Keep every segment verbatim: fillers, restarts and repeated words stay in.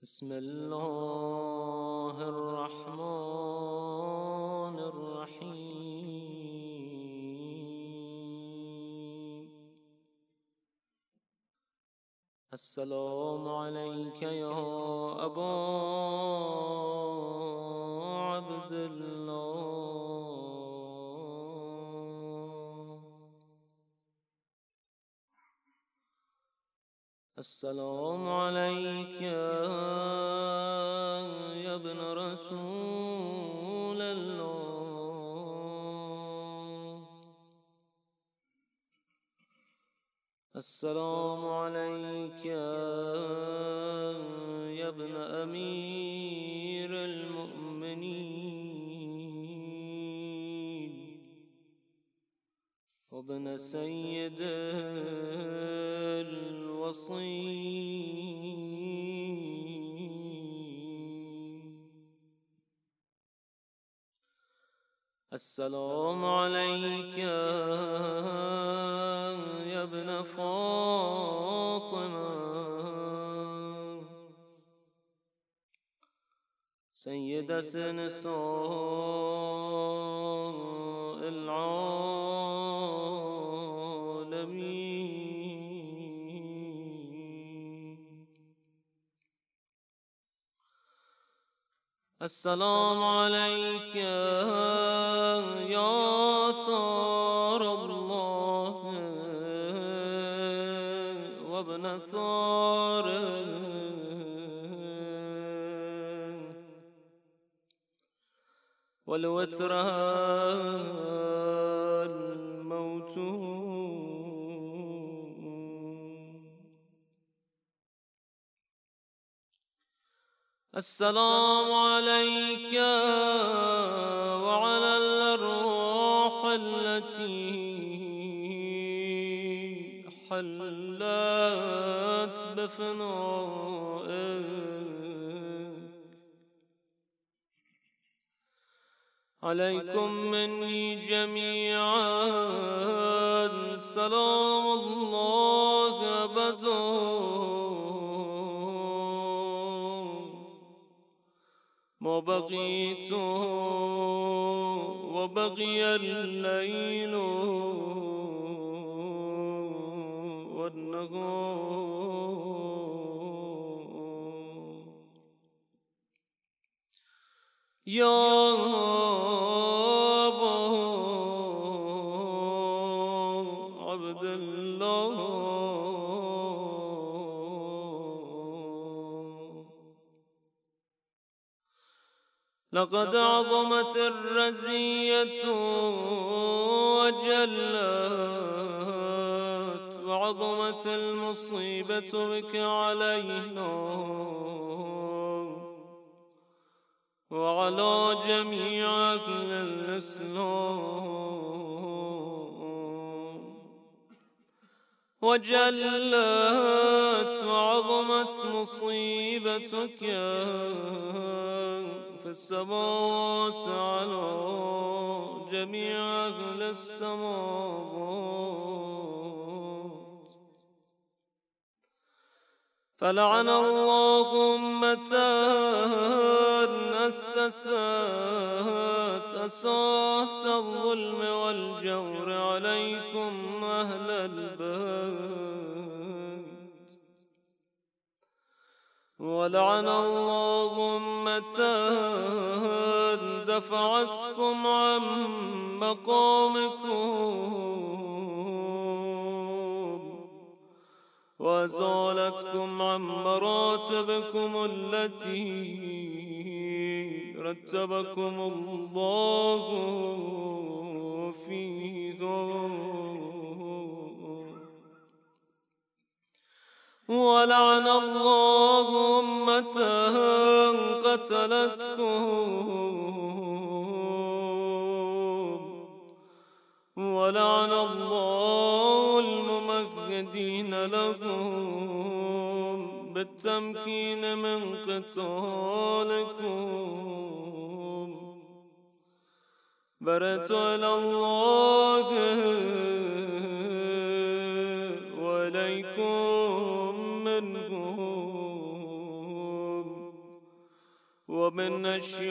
بسم الله الرحمن الرحيم. السلام عليك يا أبا عبد الله. السلام عليك يا ابن رسول الله. السلام عليك يا ابن أمير المؤمنين وابن سيد الوصي. السلام عليك يا ابن فاطمة سيدة نساء العالمين. السلام عليك يا ثار الله وابن ثاره والوتر الموتون. السلام عليك وعلى الأرواح التي حلت بفنائك. عليكم مني جميعا سلام الله أبدا ما بقيت وبقي الليل والنهار. يا أبا عبد الله لقد عظمت الرزية وجلت وعظمت المصيبة بك علينا وعلى جميع أهل الإسلام. وجلت وعظمت مصيبتك في السماوات على جميع أهل السماوات. فلعن الله أمة أسست أساس الظلم والجور عليكم أهل البيت. ولعن الله أمة دفعتكم عن مقامكم وأزالتكم عن مراتبكم التي رتبكم الله فيها. ولعن الله أمة قتلتكم ولعن الله الممهدين لهم بالتمكين من قتالكم. برأت إلى الله وإليكم منهم ومن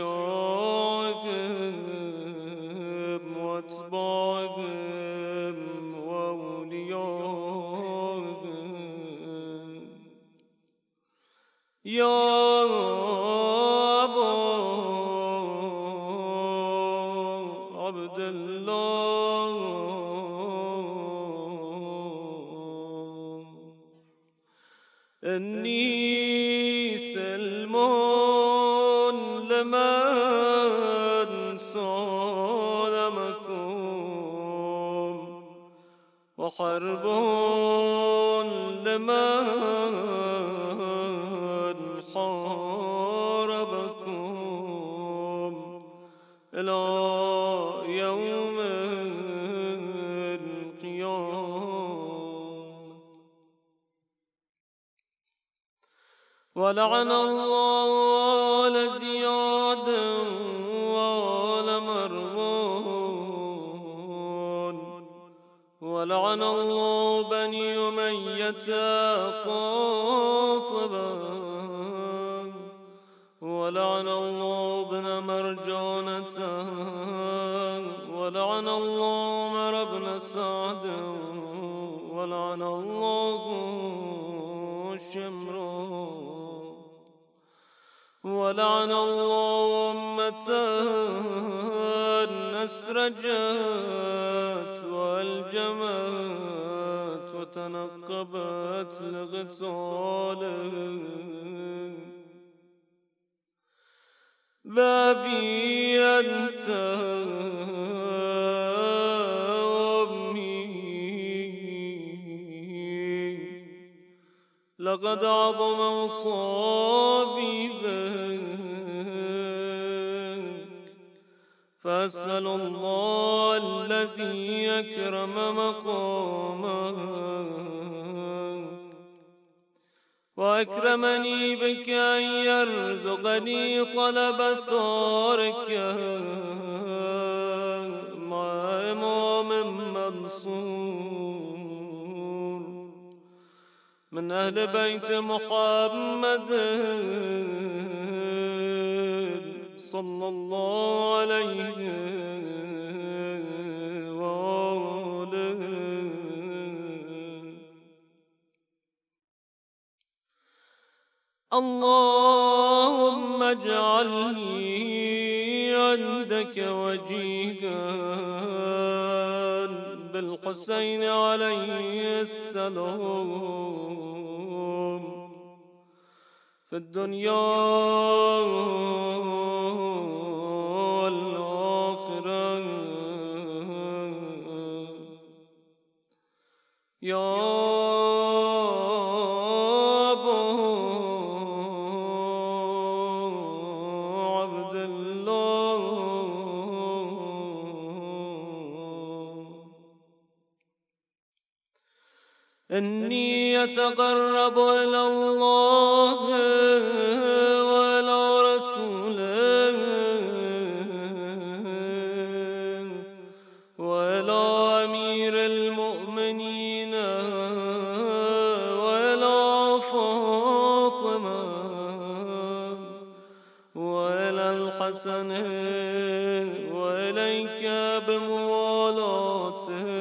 أشياعهم وأتباعهم وأوليائهم يا أبا عبد الله إني سلم لمن صالمكم وحرب لمن حاربكم إلى يوم القيامة. ولعن الله آل زياد وآل مروان ولعن الله بني أمية قاطبا ولعن الله ابن مرجانة ولعن الله عمر بن سعد ولعن الله شمرا ولعن الله أمة أسرجت والجمت وتنقبت لقتاله بابي أنت أمي لقد عظم مصابي بك فأسأل الله الذي أكرم مقامك وأكرمني بك أن يرزقني طلب ثارك مع إمام منصور من أهل بيت محمد صلى الله عليه وآله. اللهم اجعلني عندك وجيها بالحسين عليه السلام في الدنيا والآخرة يا إني أتقرب إلى الله وإلى رسوله وإلى أمير المؤمنين وإلى فاطمة وإلى الحسن وإليك بموالاته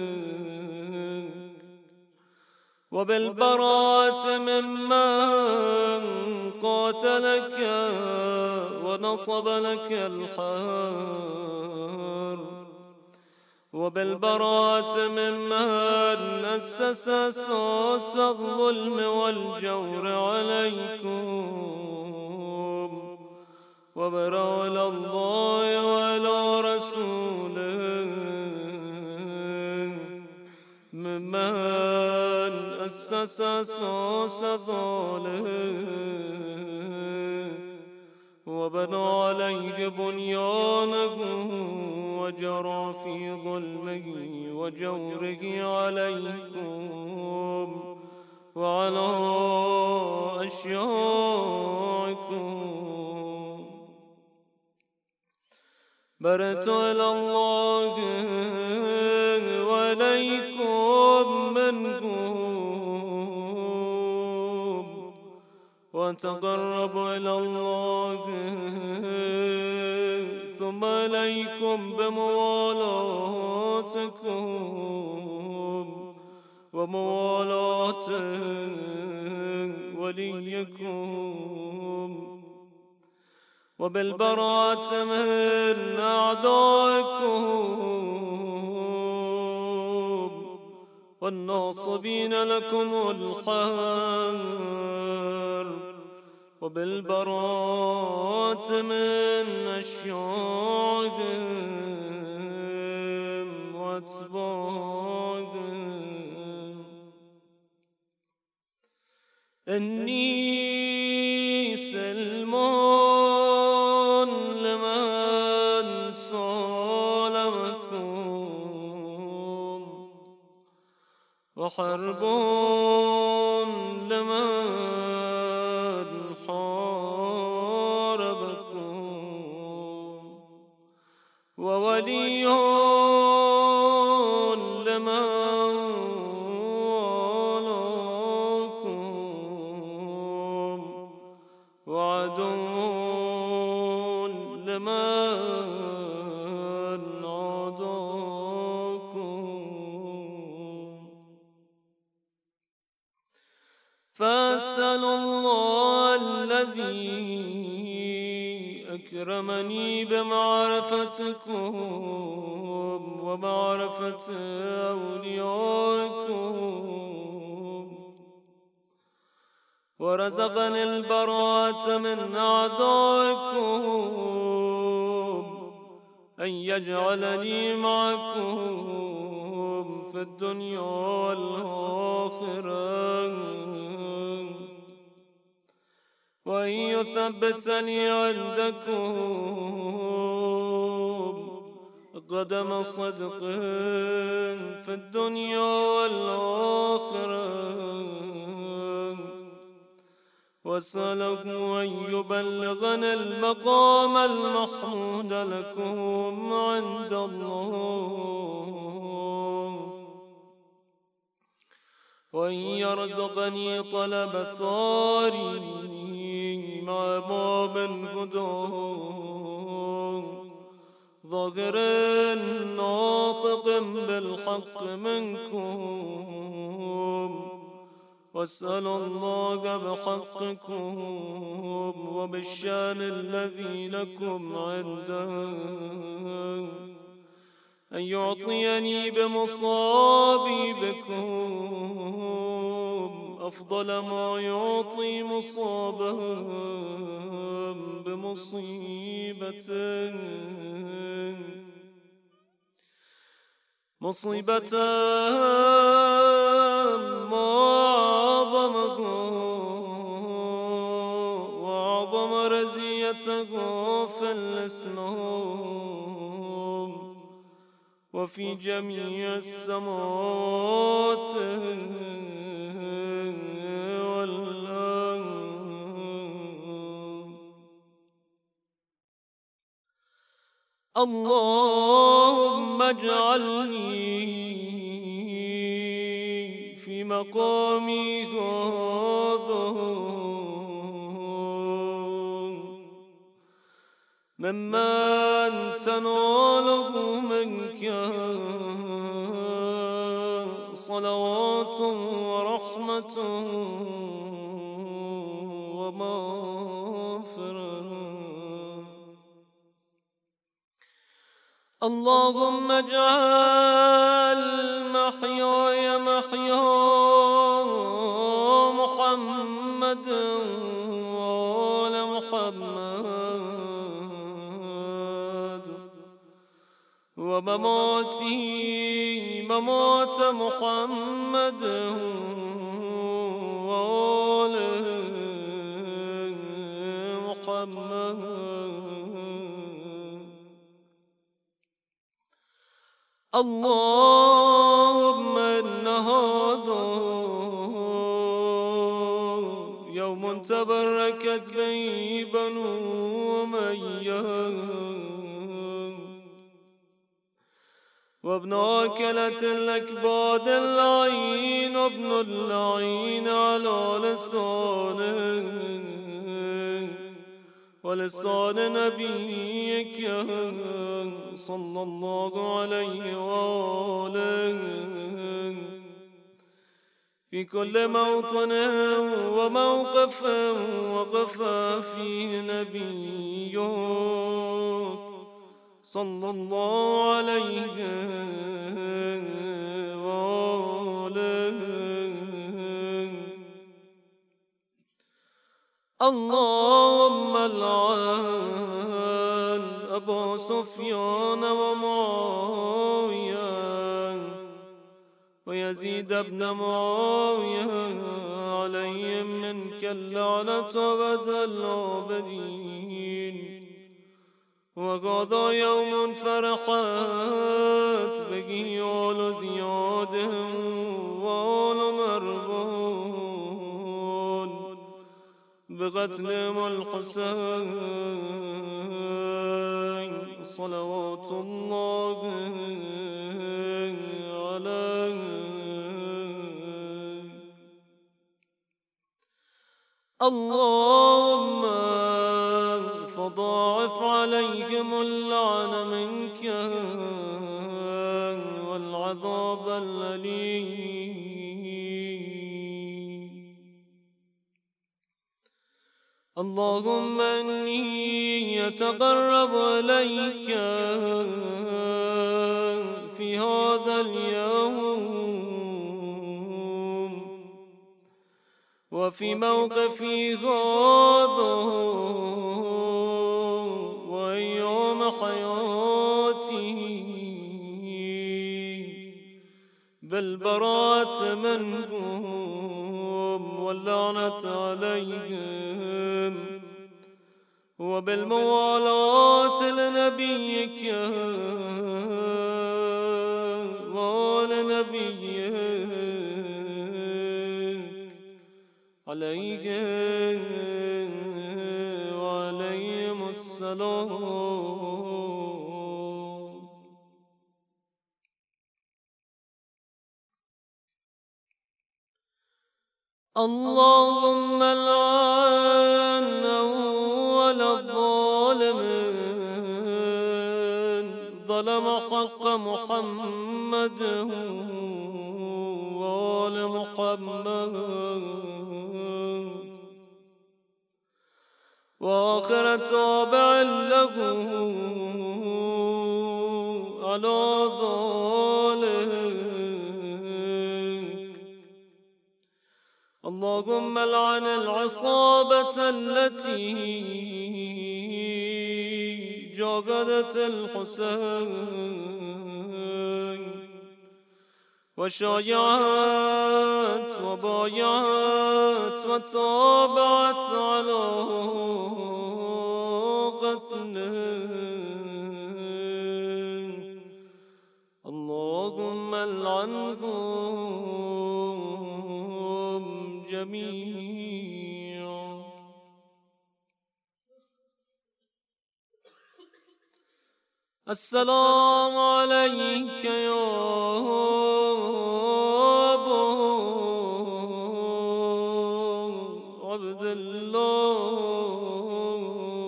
وبالبراءة ممن قاتلك ونصب لك الحرب وبالبراءة ممن أسس أساس الظلم والجور عليكم وبراء إلى الله وإلى رسوله ممن أسس أساس ظالم وبنى عليه بنيانه وجرى في ظلمه وجوره عليكم وعلى أشياعكم. برت إلى الله وإليكم منكم وأتقرب إلى الله ثم إليكم بموالاتكم وموالاة وليكم وبالبراءة من أعدائكم والناصبين لكم الحرب وبالبراءة من أشياعهم وأتباعهم. إني سلمان لمن سالمكم وحرب لمن حاربكم وولي لمن والاكم وعدو لمن عاداكم. فأسأل الله الذي أكرمني بمعرفتكم ومعرفة أوليائكم ورزقني البراءة من أعدائكم أن يجعلني معكم في الدنيا والآخرة وأن يثبتني عندكم قدم صدق في الدنيا والآخرة وأسأله أن يبلغني المقام المحمود لكم عند الله وأن يرزقني طلب ثاري مع باب هدى ظاهر ناطق بالحق منكم. واسأل الله بحقكم وبالشان الذي لكم عنده أن يعطيني بمصابي بكم أفضل ما يعطي مصابه بمصيبة مصيبة ما أعظمه وأعظم رزيته في الإسلام وفي جميع السماوات والأرض. اللهم اجعلني في مقامي هذا ممن تناله منك صلوات ورحمة ومغفرة. اللهم اجعل محياي محيا محمد وآل محمد ومماتي ممات محمد وآل محمد. اللهم إن هذا يوم تبركت به بنو أمية وابن أكلة الأكباد اللعين وابن اللعين على لسانه ولسان نبيك صلى الله عليه وآله في كل موطن وموقف وقف فيه نبيك صلى الله عليه وآله. اللهم العن أبا سفيان ومعاوية ويزيد بن معاوية عليهم منك اللعنة أبد الآبدين. وقضى يوم فرحت به آل زياد وآل مربون بقتلهم الحسين صلوات الله عليه. اللهم فضاعف عليهم اللعن منك والعذاب الأليم. اللهم إني أتقرب إليك في هذا اليوم وفي موقفي هذا وأيام حياتي بالبراءة منهم واللعنة عليهم وبالموالاة لنبيك ولنبيك عليك وعليهم السلام. اللهم العن أول الظالمين ظلم حق محمد وآل محمد وآخر تابع له على ذلك. اللهم لعن العصابة التي جاغدت الحسين وشايعت وبايعت وتابعت على قتله. اللهم لعنهم جميعا. السلام عليك يا أبا عبد الله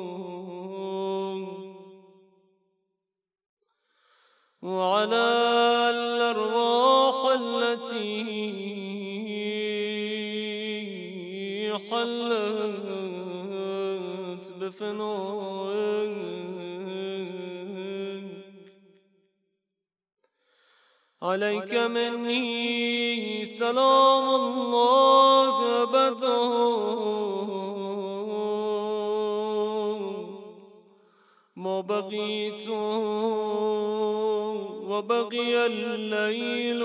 وعلى الأرواح التي حلت بفنائك. عليك مني سلام الله أبدا ما بقيت وبقي الليل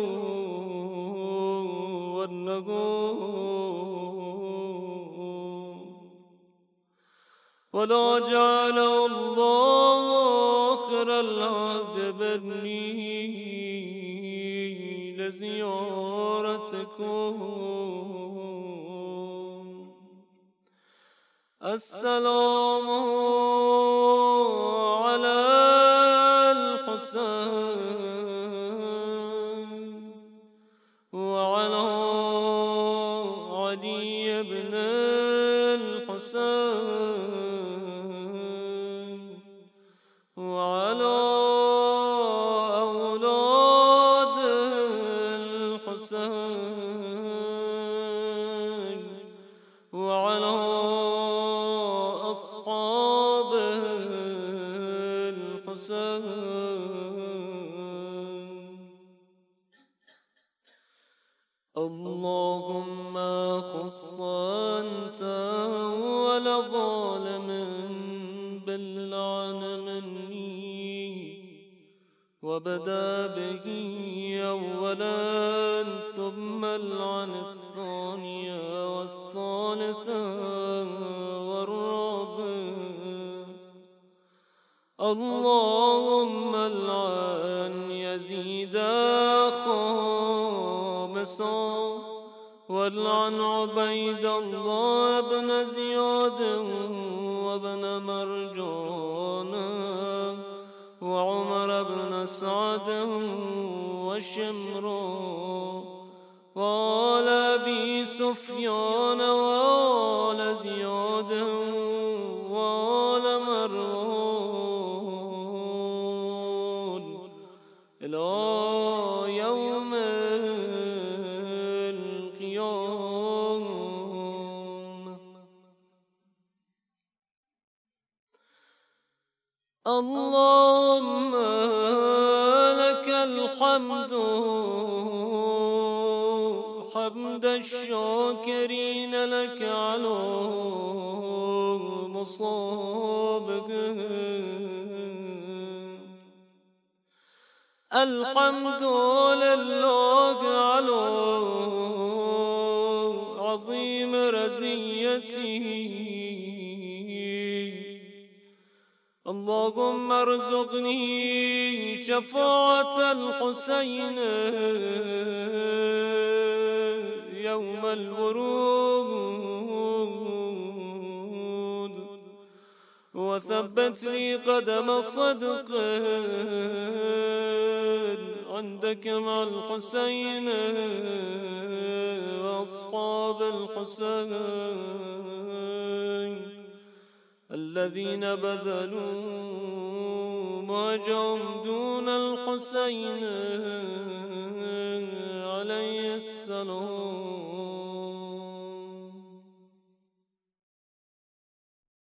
والنهار ولا جعل الله آخر العهد بني لزيارتكم. السلام على الحسين وعلى علي بن الحسين وعلى أصحاب الحسين. اللهم خص أنت أول ظالم باللعن مني، وبدا به أولا ثم اللعن الثانية والثالثة والرابعة. اللهم العن يزيد خامسا، والعن عبيد الله بن زياد وابن مرجان وعمر بن سعد وشمران وآل أبي سفيان وآل زياد وآل مروان إلى يوم القيامة. اللهم لك الحمد حمد الشاكرين لك على مصابك. الحمد لله على عظيم رزيته. اللهم ارزقني شفاعة الحسين يوم الورود، وثبت لي قدم صدق عندك مع الحسين وأصحاب الحسين الذين بذلوا ما جم دون الحسين عليه السلام.